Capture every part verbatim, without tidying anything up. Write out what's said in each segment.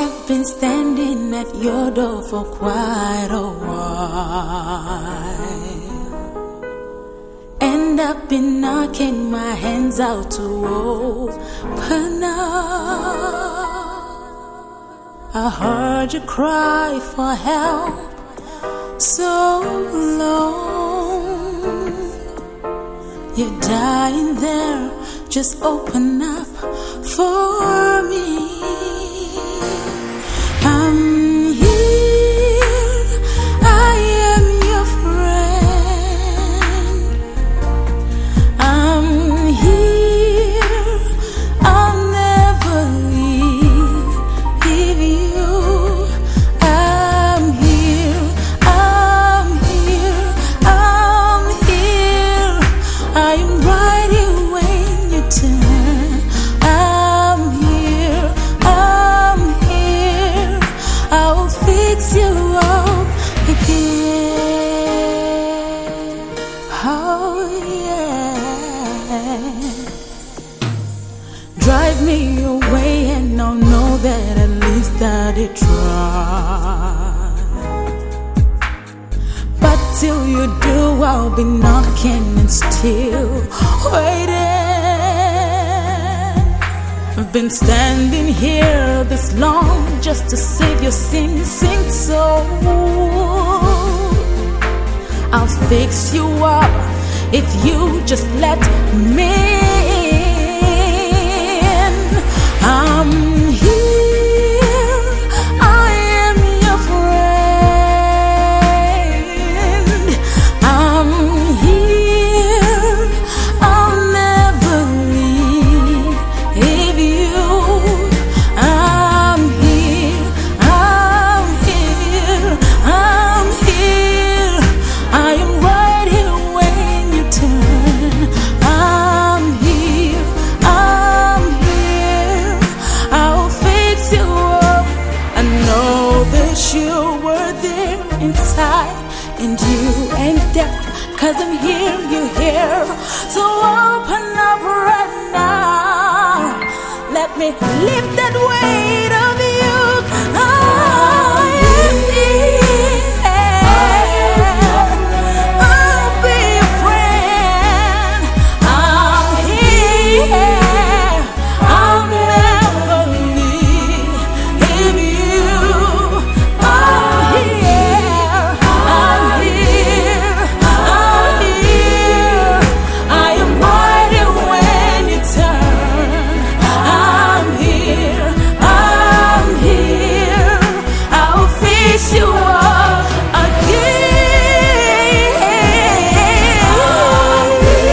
have been standing at your door for quite a while, and I've been knocking my hands out to open up. I heard you cry for help so long. You're dying there, just open up for me. I'm here, I am your friend. I'm here, I'll never leave you. I'm here, I'm here, I'm here. I am right here when you turn. I'm here, I'm here. I will fix you up again. Oh yeah. Drive me away and I'll know that at least I did try. But till you do, I'll be knocking and still waiting. I've been standing here this long just to save your sing, sing soul. I'll fix you up if you just let me in. I'm here, I am your friend. I'm here, I'll never leave you. I'm here, I'm here, I'm here. I am right here when you turn. I'm here, I'm here. I'll fix you up. I know that you were there inside, and you ain't deaf, 'cause I'm here, you're here. So open up right now. Let me lift that weight of you. I am here. I'll be your friend. I'm here. I'll never leave you. I'm here. I'm here. I'm here. I am right here when you turn. I'm here. I'm here. I'll fix you up again. I'm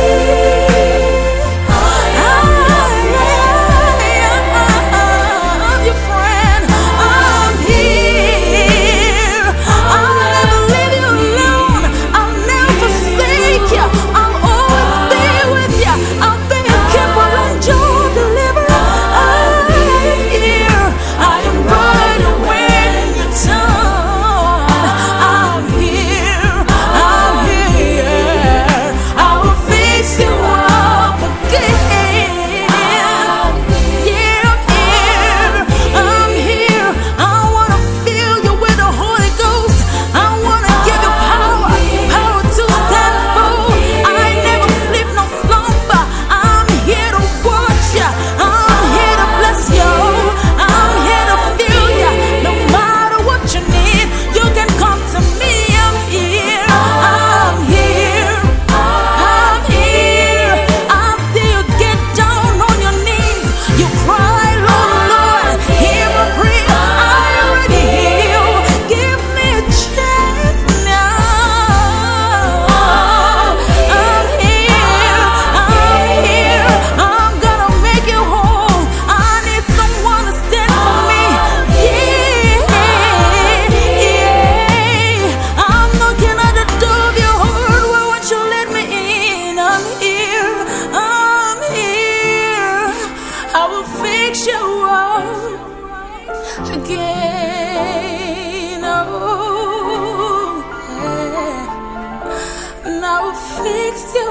your friend. I'm here. I'll never leave you alone. I'll never forsake you. I'll always be with you. I'll be your keeper and your deliverer. I'm here. I am right when you turn. I'm here. I'm here. I will fix you up again. Yeah, I'm here. I'm here. I wanna fill you with the Holy Ghost. I wanna give you power, power to stand bold. I never sleep no slumber. I'm here to watch ya. I'm here to bless you. I'm here to fill ya. No matter what you need, you can come to me. I'm here. I'm here. I'm here. I see you get down on your knees. You cry, Lord, Lord, hear my prayer. I already hear you. Give me a chance now. I'm here. I'm here. I'm gonna make you whole. I need someone to stand for me. Yeah, yeah. I'm knocking at the door of your heart. Why won't you let me in? I'm here. I'm here. I will fix you up again. Oh, yeah. And I will fix you